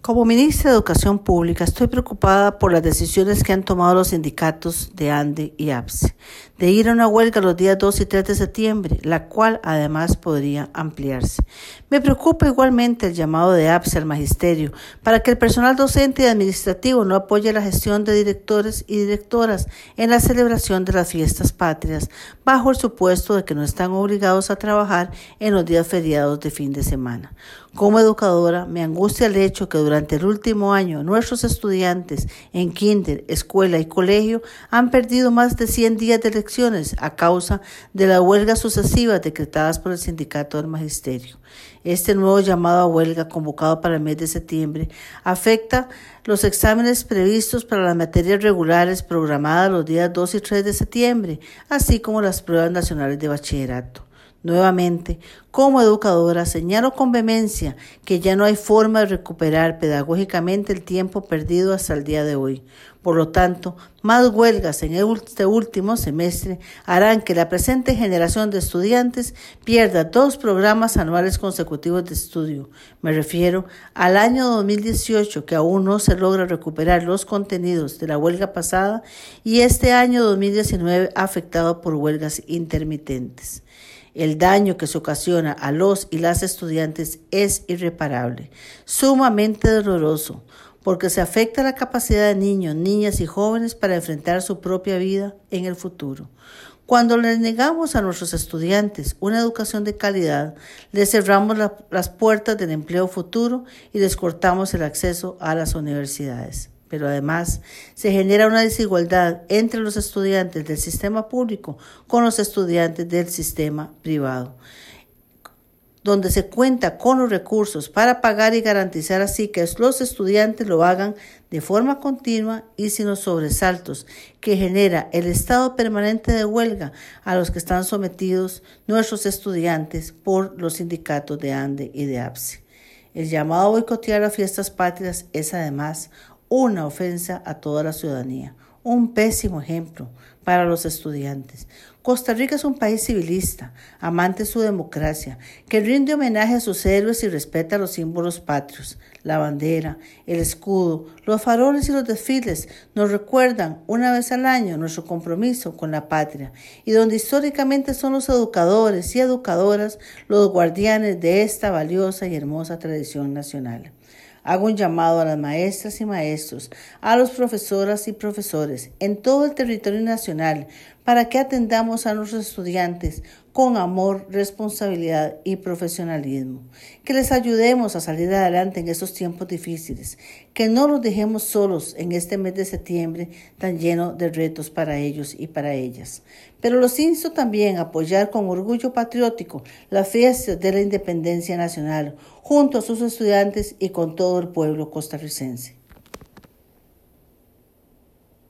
Como ministra de Educación Pública, estoy preocupada por las decisiones que han tomado los sindicatos de ANDE y APSE de ir a una huelga los días 2 y 3 de septiembre, la cual además podría ampliarse. Me preocupa igualmente el llamado de APSE al magisterio para que el personal docente y administrativo no apoye la gestión de directores y directoras en la celebración de las fiestas patrias, bajo el supuesto de que no están obligados a trabajar en los días feriados de fin de semana. Como educadora, me angustia el hecho que durante el último año nuestros estudiantes en kinder, escuela y colegio han perdido más de 100 días de lecciones a causa de las huelgas sucesivas decretadas por el Sindicato del Magisterio. Este nuevo llamado a huelga convocado para el mes de septiembre afecta los exámenes previstos para las materias regulares programadas los días 2 y 3 de septiembre, así como las pruebas nacionales de bachillerato. Nuevamente, como educadora, señalo con vehemencia que ya no hay forma de recuperar pedagógicamente el tiempo perdido hasta el día de hoy. Por lo tanto, más huelgas en este último semestre harán que la presente generación de estudiantes pierda 2 programas anuales consecutivos de estudio. Me refiero al año 2018, que aún no se logra recuperar los contenidos de la huelga pasada, y este año 2019 afectado por huelgas intermitentes. El daño que se ocasiona a los y las estudiantes es irreparable, sumamente doloroso, porque se afecta la capacidad de niños, niñas y jóvenes para enfrentar su propia vida en el futuro. Cuando les negamos a nuestros estudiantes una educación de calidad, les cerramos las puertas del empleo futuro y les cortamos el acceso a las universidades. Pero además se genera una desigualdad entre los estudiantes del sistema público con los estudiantes del sistema privado, donde se cuenta con los recursos para pagar y garantizar así que los estudiantes lo hagan de forma continua y sin los sobresaltos que genera el estado permanente de huelga a los que están sometidos nuestros estudiantes por los sindicatos de ANDE y de APSE. El llamado a boicotear las fiestas patrias es además una ofensa a toda la ciudadanía, un pésimo ejemplo para los estudiantes. Costa Rica es un país civilista, amante de su democracia, que rinde homenaje a sus héroes y respeta los símbolos patrios. La bandera, el escudo, los faroles y los desfiles nos recuerdan una vez al año nuestro compromiso con la patria, y donde históricamente son los educadores y educadoras los guardianes de esta valiosa y hermosa tradición nacional. Hago un llamado a las maestras y maestros, a los profesoras y profesores en todo el territorio nacional para que atendamos a nuestros estudiantes con amor, responsabilidad y profesionalismo. Que les ayudemos a salir adelante en estos tiempos difíciles, que no los dejemos solos en este mes de septiembre tan lleno de retos para ellos y para ellas. Pero los insto también a apoyar con orgullo patriótico las fiestas de la independencia nacional junto a sus estudiantes y con todo el pueblo costarricense.